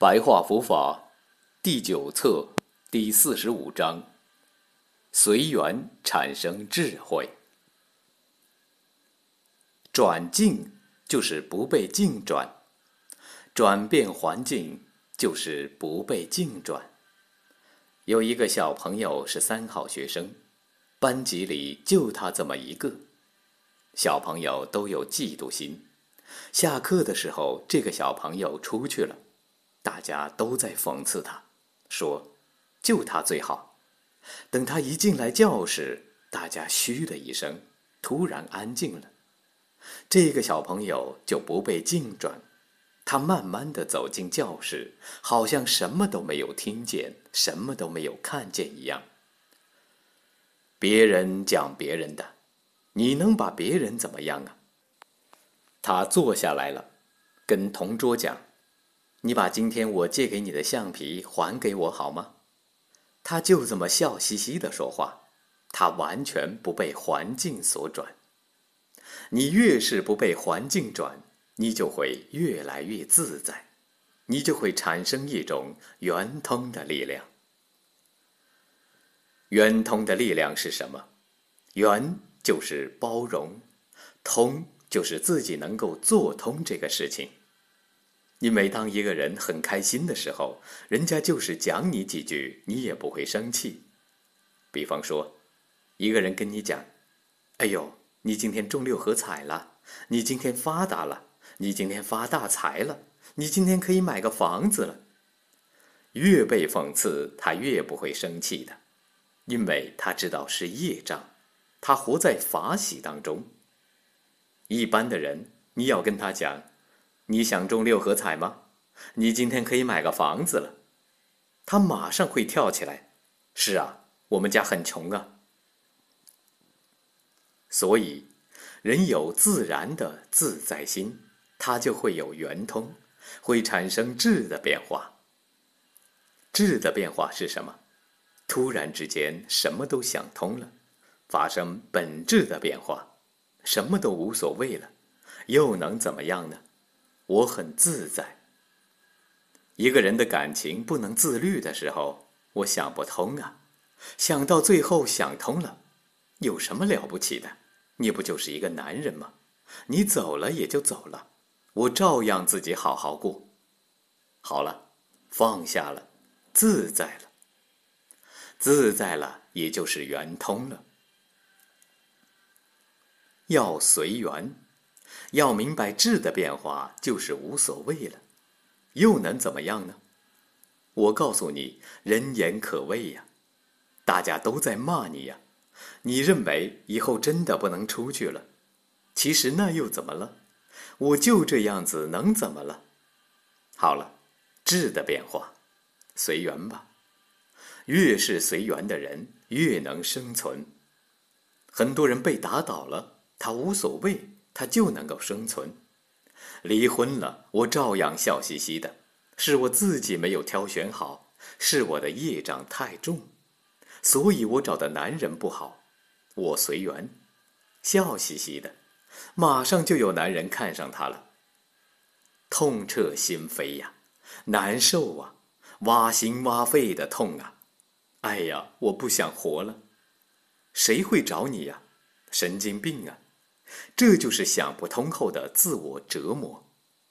白话佛法第9册第45章：随缘产生智慧。转境就是不被境转，转变环境就是不被境转。有一个小朋友是3好学生，班级里就他这么一个。小朋友都有嫉妒心。下课的时候，这个小朋友出去了，大家都在讽刺他，说就他最好。等他一进来教室，大家嘘的一声，突然安静了。这个小朋友就不被境转，他慢慢地走进教室，好像什么都没有听见，什么都没有看见一样。别人讲别人的，你能把别人怎么样啊？他坐下来了，跟同桌讲：“你把今天我借给你的橡皮还给我好吗？”他就这么笑嘻嘻地说话，他完全不被环境所转。你越是不被环境转，你就会越来越自在，你就会产生一种圆通的力量。圆通的力量是什么？圆就是包容，通就是自己能够做通这个事情。你每当一个人很开心的时候，人家就是讲你几句，你也不会生气。比方说，一个人跟你讲：“哎呦，你今天中6合彩了，你今天发达了，你今天发大财了，你今天可以买个房子了。”越被讽刺，他越不会生气的，因为他知道是业障，他活在法喜当中。一般的人，你要跟他讲：“你想中6合彩吗？你今天可以买个房子了。”他马上会跳起来：“是啊，我们家很穷啊。”所以，人有自然的自在心，他就会有圆通，会产生质的变化。质的变化是什么？突然之间什么都想通了，发生本质的变化，什么都无所谓了，又能怎么样呢？我很自在。一个人的感情不能自律的时候，我想不通啊，想到最后想通了，有什么了不起的？你不就是一个男人吗？你走了也就走了，我照样自己好好过。好了，放下了，自在了。自在了，也就是圆通了。要随缘，要明白质的变化就是无所谓了，又能怎么样呢？我告诉你，人言可畏呀，大家都在骂你呀，你认为以后真的不能出去了，其实那又怎么了？我就这样子能怎么了？好了，质的变化，随缘吧。越是随缘的人，越能生存。很多人被打倒了，他无所谓，他就能够生存。离婚了，我照样笑嘻嘻的，是我自己没有挑选好，是我的业障太重，所以我找的男人不好。我随缘，笑嘻嘻的，马上就有男人看上他了。痛彻心扉呀，难受啊，挖心挖肺的痛啊！哎呀，我不想活了。谁会找你呀？神经病啊！这就是想不通后的自我折磨。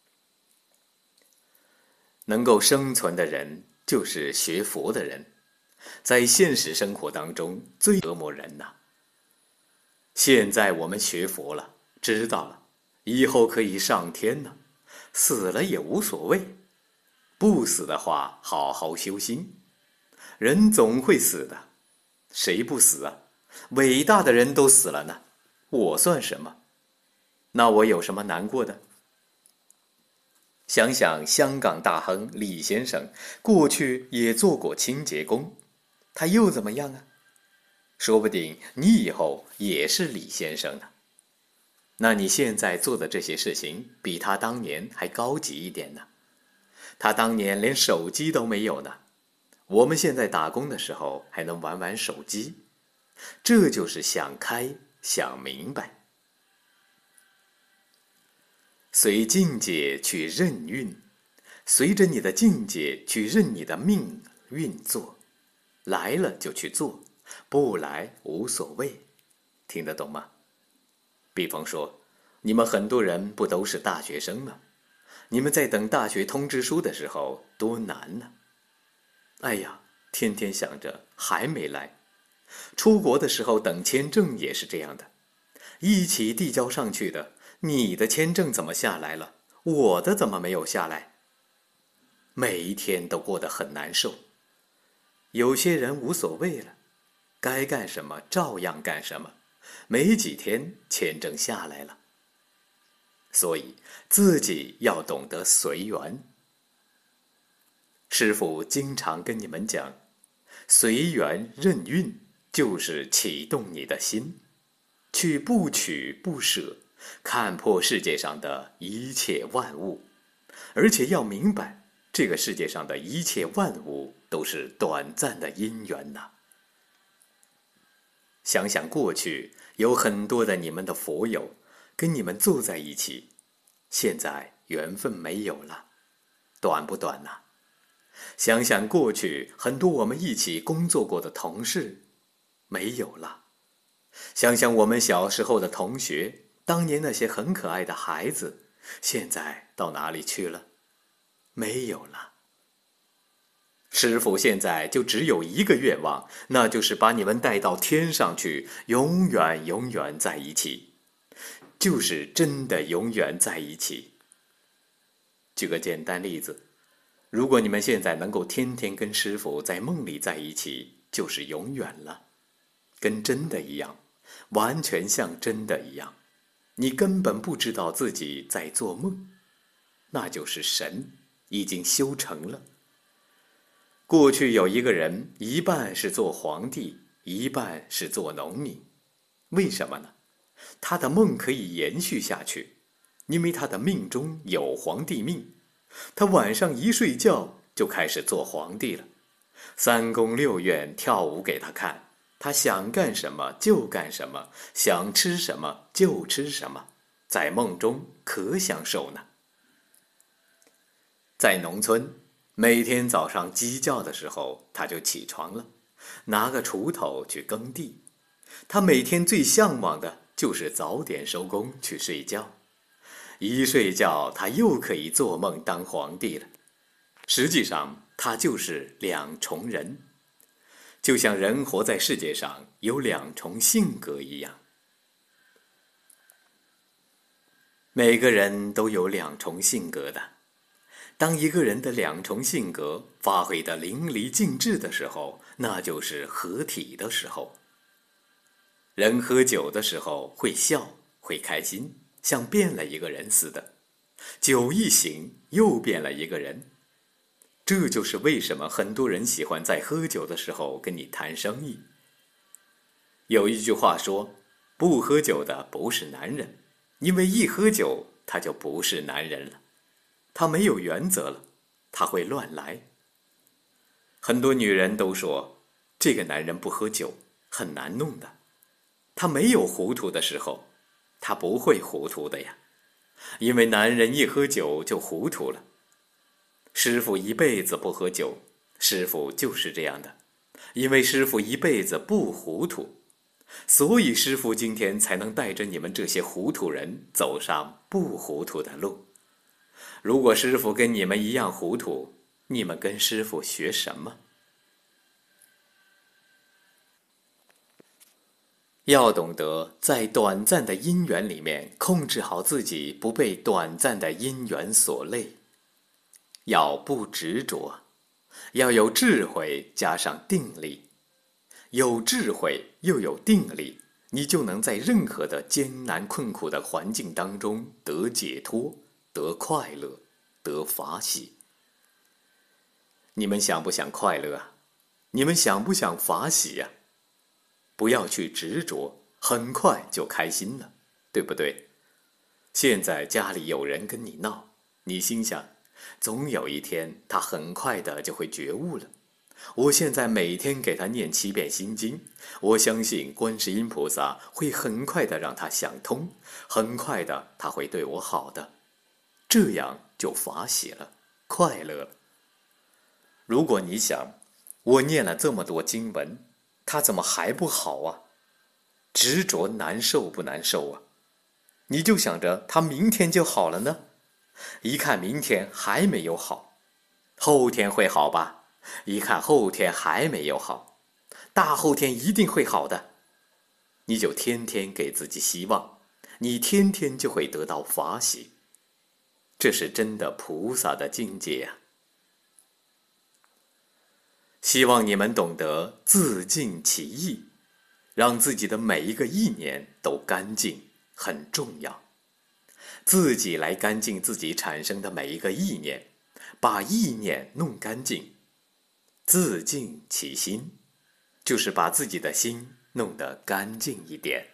能够生存的人，就是学佛的人。在现实生活当中，最折磨人呐。现在我们学佛了，知道了，以后可以上天呢，死了也无所谓。不死的话，好好修心。人总会死的，谁不死啊？伟大的人都死了呢，我算什么？那我有什么难过的？想想香港大亨李先生，过去也做过清洁工，他又怎么样啊？说不定你以后也是李先生呢。那你现在做的这些事情，比他当年还高级一点呢。他当年连手机都没有呢，我们现在打工的时候还能玩玩手机，这就是想开想明白。随境界去任运， 随着你的境界去任你的命运做，来了就去做，不来无所谓。听得懂吗？比方说，你们很多人不都是大学生吗？你们在等大学通知书的时候多难呢！哎呀，天天想着还没来。出国的时候等签证也是这样的，一起递交上去的，你的签证怎么下来了？我的怎么没有下来？每一天都过得很难受。有些人无所谓了，该干什么照样干什么，没几天签证下来了。所以自己要懂得随缘。师父经常跟你们讲，随缘任运，就是启动你的心，去不取不舍，看破世界上的一切万物，而且要明白，这个世界上的一切万物都是短暂的因缘呐。想想过去，有很多的你们的佛友跟你们坐在一起，现在缘分没有了，短不短呐？想想过去，很多我们一起工作过的同事没有了。想想我们小时候的同学，当年那些很可爱的孩子，现在到哪里去了？没有了。师父现在就只有一个愿望，那就是把你们带到天上去，永远永远在一起，就是真的永远在一起。举个简单例子，如果你们现在能够天天跟师父在梦里在一起，就是永远了，跟真的一样，完全像真的一样。你根本不知道自己在做梦，那就是神已经修成了。过去有一个人，一半是做皇帝，一半是做农民。为什么呢？他的梦可以延续下去，因为他的命中有皇帝命。他晚上一睡觉就开始做皇帝了，三宫六院跳舞给他看，他想干什么就干什么，想吃什么就吃什么，在梦中可享受呢。在农村，每天早上鸡叫的时候，他就起床了，拿个锄头去耕地。他每天最向往的就是早点收工去睡觉，一睡觉他又可以做梦当皇帝了。实际上他就是两重人，就像人活在世界上有两重性格一样。每个人都有两重性格的，当一个人的两重性格发挥得淋漓尽致的时候，那就是合体的时候。人喝酒的时候会笑，会开心，像变了一个人似的。酒一醒，又变了一个人。这就是为什么很多人喜欢在喝酒的时候跟你谈生意。有一句话说，不喝酒的不是男人，因为一喝酒他就不是男人了。他没有原则了，他会乱来。很多女人都说，这个男人不喝酒，很难弄的。他没有糊涂的时候，他不会糊涂的呀。因为男人一喝酒就糊涂了。师父一辈子不喝酒，师父就是这样的。因为师父一辈子不糊涂，所以师父今天才能带着你们这些糊涂人走上不糊涂的路。如果师父跟你们一样糊涂，你们跟师父学什么？要懂得在短暂的因缘里面控制好自己，不被短暂的因缘所累。要不执着，要有智慧加上定力。有智慧又有定力，你就能在任何的艰难困苦的环境当中得解脱，得快乐，得法喜。你们想不想快乐啊？你们想不想法喜呀？不要去执着，很快就开心了，对不对？现在家里有人跟你闹，你心想，总有一天他很快的就会觉悟了。我现在每天给他念7遍心经，我相信观世音菩萨会很快的让他想通，很快的他会对我好的，这样就法喜了， 快乐了。如果你想，我念了这么多经文，它怎么还不好啊？执着难受不难受啊？你就想着它明天就好了呢？一看明天还没有好，后天会好吧？一看后天还没有好，大后天一定会好的。你就天天给自己希望，你天天就会得到法喜。这是真的菩萨的境界呀！希望你们懂得自净其意，让自己的每一个意念都干净，很重要。自己来干净自己产生的每一个意念，把意念弄干净。自净其心，就是把自己的心弄得干净一点。